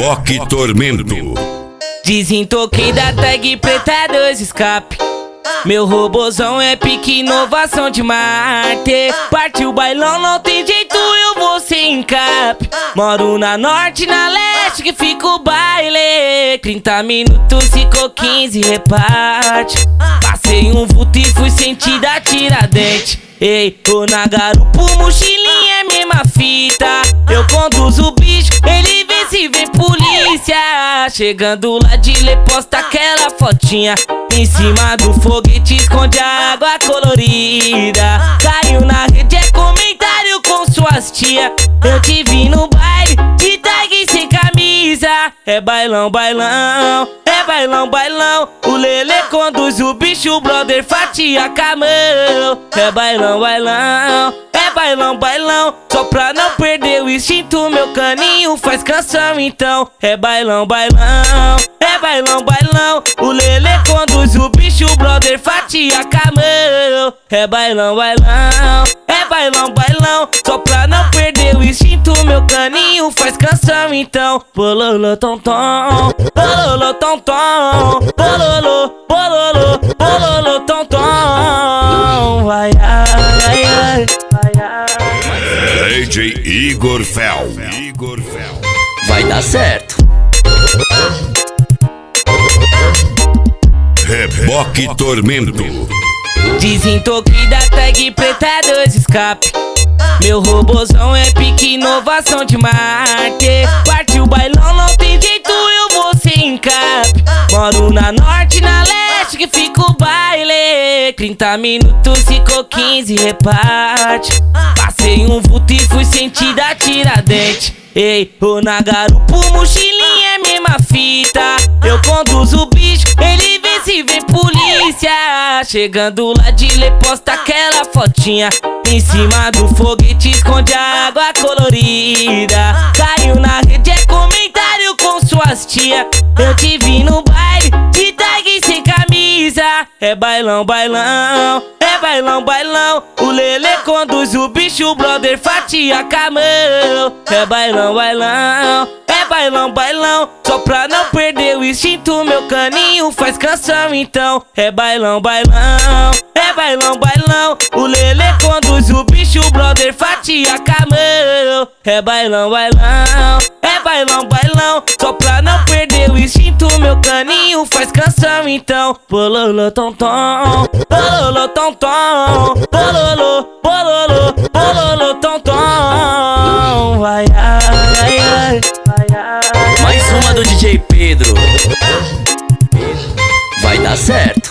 Reboque Tormento. Desentoquei da tag preta 2 escape. Meu robozão é pique inovação de Marte. Partiu o bailão, não tem jeito, eu vou sem cap. Moro na norte, na leste, que fica o baile. 30 minutos, ficou 15, reparte. Passei um vulto e fui sentir da Tiradentes. Ei, tô na garupa, mochilinha é mesma fita. Eu conduzo o bicho, ele vê se vem polícia. Chegando lá de lei, posta aquela fotinha. Em cima do foguete esconde a água colorida. Caiu na rede, é comentário com suas tia. Eu te vi no baile, de tag sem camisa. É bailão, bailão, é bailão, bailão. O Lelê conduz o bicho, o brother fatia com a mão. É bailão, bailão, é bailão, bailão. Só pra não perder o instinto, meu caninho faz canção então. É bailão, bailão, é bailão, bailão. O Lelê conduz o bicho, o brother fatia com a mão. É bailão, bailão, é bailão, bailão. Só pra não perder o instinto, meu caninho faz canção então. Bololô, tom, tom, bololô, tom, tom. Bololô, bololô, bololô, tom, tom. Vai, ai, ai, vai, ai. DJ Igor Fel. Vai dar certo. Reboque Tormento. Desentoquei da tag preta 2 escape. Meu robozão é pique inovação de Marte. Partiu o bailão, não tem jeito, eu vou sem cap. Moro na norte, na leste, que fica o baile. 30 minutos, ficou 15, reparte. Passei um vulto e fui sentir da Tiradentes. Ei, tô na garupa, mochilinha é mesma fita. Eu conduzo o bicho, ele vê se vem polícia. Chegando lá de lei, posta aquela fotinha. Em cima do foguete esconde a água colorida. Caiu na rede, é comentário com suas tia. Eu te vi no baile, de tag sem camisa. É bailão, bailão, é bailão, bailão. O Lelê conduz o bicho, o brother fatia com a mão. É bailão, bailão, é bailão, bailão. Só pra não perder o instinto, meu caninho faz canção então. É bailão, bailão, é bailão, bailão. O Lelê conduz o bicho, o brother fatia com a mão. É bailão, bailão, é bailão, bailão. Só pra não perder o instinto, meu caninho faz canção então. Bololô, tom, tom, bololô, tom, tom. Bololô, bololô, bololô, tom, tom. Vai, ai, ai, vai, ai. Mais uma do DJ Pedro. Vai dar certo.